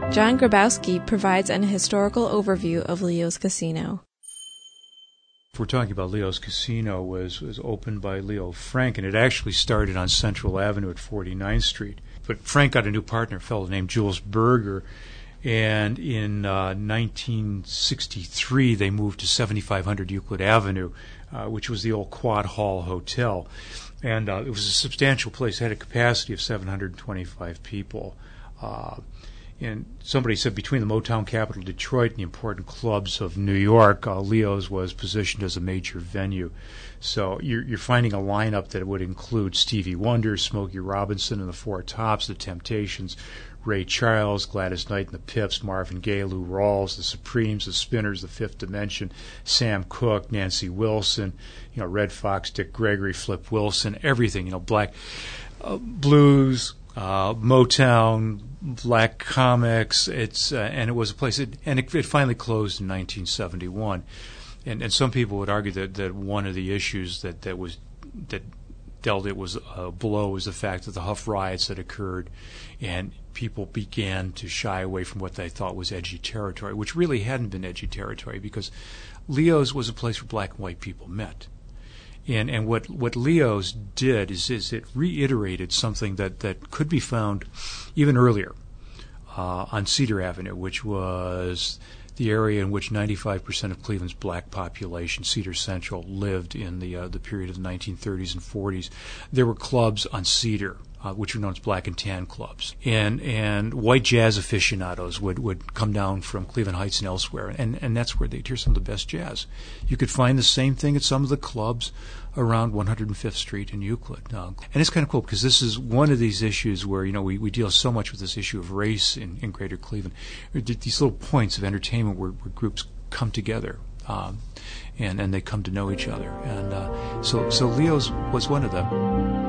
John Grabowski provides an historical overview of Leo's Casino. If we're talking about Leo's Casino, was opened by Leo Frank, and it actually started on Central Avenue at 49th Street. But Frank got a new partner, a fellow named Jules Berger, and in 1963 they moved to 7500 Euclid Avenue, which was the old Quad Hall Hotel. And it was a substantial place. It had a capacity of 725 people. And somebody said between the Motown capital Detroit and the important clubs of New York, Leo's was positioned as a major venue. So you're finding a lineup that would include Stevie Wonder, Smokey Robinson and the Four Tops, the Temptations, Ray Charles, Gladys Knight and the Pips, Marvin Gaye, Lou Rawls, the Supremes, the Spinners, the Fifth Dimension, Sam Cooke, Nancy Wilson, Red Fox, Dick Gregory, Flip Wilson, everything, black blues, Motown, black comics. And it was a place, it finally closed in 1971. And some people would argue that one of the issues that dealt it was a blow was the fact that the Huff riots had occurred, and people began to shy away from what they thought was edgy territory, which really hadn't been edgy territory, because Leo's was a place where black and white people met. And what Leo's did is it reiterated something that could be found even earlier on Cedar Avenue, which was the area in which 95% of Cleveland's black population, Cedar Central, lived in the period of the 1930s and 40s. There were clubs on Cedar, which were known as black and tan clubs. And white jazz aficionados would come down from Cleveland Heights and elsewhere, and that's where they'd hear some of the best jazz. You could find the same thing at some of the clubs around 105th Street in Euclid. And it's kind of cool, because this is one of these issues where, we deal so much with this issue of race in Greater Cleveland. These little points of entertainment where groups come together, and they come to know each other. And so Leo's was one of them.